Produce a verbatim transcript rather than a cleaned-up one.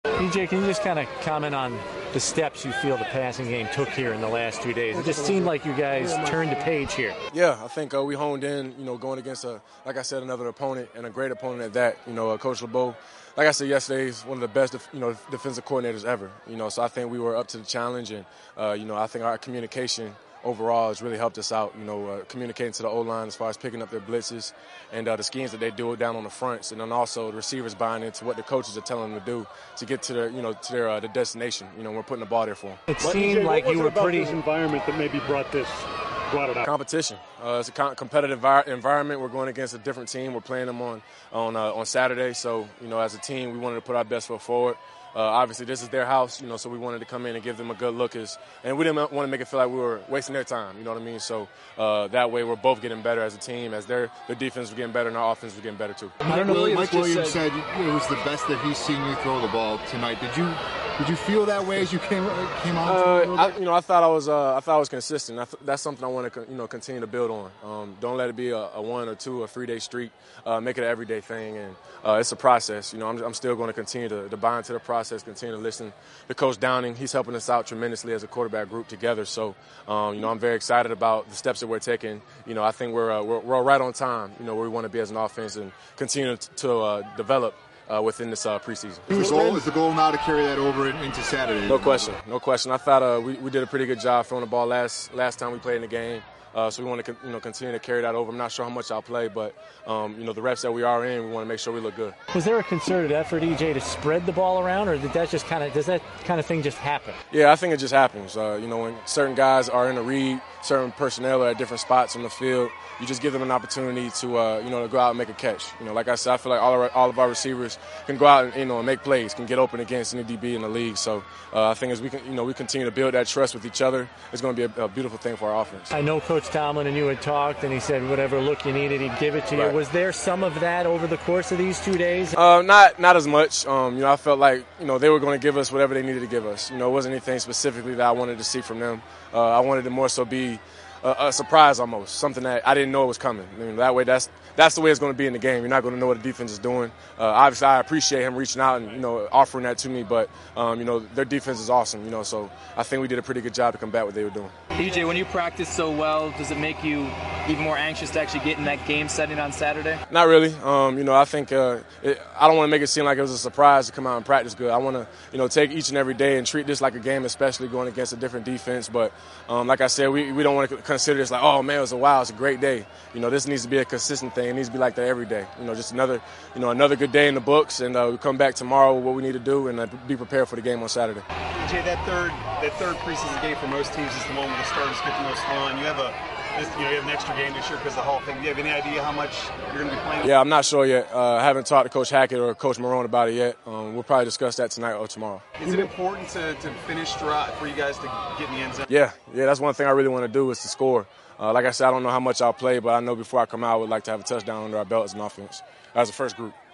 E J, can you just kind of comment on the steps you feel the passing game took here in the last two days? It just seemed like you guys turned the page here. Yeah, I think uh, we honed in, you know, going against, a, like I said, another opponent and a great opponent at that. You know, uh, Coach LeBeau, like I said yesterday, is one of the best, you know, defensive coordinators ever. You know, so I think we were up to the challenge, and, uh, you know, I think our communication overall has really helped us out, you know, uh, communicating to the O-line as far as picking up their blitzes and uh, the schemes that they do down on the fronts, and then also the receivers buying into what the coaches are telling them to do to get to their, you know, to their uh, the destination. You know, we're putting the ball there for them. It seemed like you were pretty. This environment that maybe brought this, brought it out. Competition. Uh, it's a com- competitive vi- environment. We're going against a different team. We're playing them on on uh, on Saturday. So, you know, as a team, we wanted to put our best foot forward. Uh, obviously, this is their house, you know, so we wanted to come in and give them a good look. As, and we didn't want to make it feel like we were wasting their time, you know what I mean? So uh, that way we're both getting better as a team. As their, their defense was getting better and our offense was getting better, too. I don't know, Williams Mike Williams said, said it was the best that he's seen you throw the ball tonight. Did you did you feel that way as you came came on? Uh, I, you know, I thought I was uh, I thought I was consistent. I th- that's something I want to you know continue to build on. Um, don't let it be a, a one or two or three day streak. Uh, make it an everyday thing, and uh, it's a process. You know, I'm, I'm still going to continue to, to buy into the process, continue to listen to Coach Downing. He's helping us out tremendously as a quarterback group together. So, um, you know, I'm very excited about the steps that we're taking. You know, I think we're uh, we're, we're right on time. You know, where we want to be as an offense and continue to, to uh, develop. Uh, within this uh, preseason. Is the, goal, is the goal now to carry that over into Saturday? No question, no question. I thought uh, we, we did a pretty good job throwing the ball last last time we played in the game. Uh, so we want to you know continue to carry that over. I'm not sure how much I'll play, but um, you know the reps that we are in, we want to make sure we look good. Was there a concerted effort, E J, to spread the ball around, or did that just kind of does that kind of thing just happen? Yeah, I think it just happens. Uh, you know, when certain guys are in a read, certain personnel are at different spots on the field, you just give them an opportunity to uh, you know to go out and make a catch. You know, like I said, I feel like all of our, all of our receivers can go out and you know and make plays, can get open against any D B in the league. So uh, I think as we can you know we continue to build that trust with each other, it's going to be a, a beautiful thing for our offense. I know Coach Tomlin and you had talked, and he said whatever look you needed, he'd give it to right. you. Was there some of that over the course of these two days? Uh, not not as much. Um, you know, I felt like you know they were going to give us whatever they needed to give us. You know, it wasn't anything specifically that I wanted to see from them. Uh, I wanted to more so be a, a surprise almost, something that I didn't know was coming. I mean, that way, that's that's the way it's going to be in the game. You're not going to know what the defense is doing. Uh, obviously, I appreciate him reaching out and you know offering that to me, but um, you know their defense is awesome. You know, so I think we did a pretty good job to combat what they were doing. E J, when you practice so well, does it make you even more anxious to actually get in that game setting on Saturday? Not really. Um, you know, I think uh, it, I don't want to make it seem like it was a surprise to come out and practice good. I want to, you know, take each and every day and treat this like a game, especially going against a different defense. But um, like I said, we, we don't want to consider this like, oh man, it was a wow, it's a great day. You know, this needs to be a consistent thing. It needs to be like that every day. You know, just another, you know, another good day in the books, and uh, we come back tomorrow with what we need to do and uh, be prepared for the game on Saturday. E J, that third, that third preseason game for most teams is the one where the starters get the most fun. You have a This, you know, you have an extra game this year because of the Hall thing. Do you have any idea how much you're going to be playing? Yeah, I'm not sure yet. Uh, I haven't talked to Coach Hackett or Coach Marone about it yet. Um, we'll probably discuss that tonight or tomorrow. Is it important to, to finish strong for you guys to get in the end zone? Yeah, yeah, that's one thing I really want to do is to score. Uh, like I said, I don't know how much I'll play, but I know before I come out, I would like to have a touchdown under our belt as an offense, as a first group.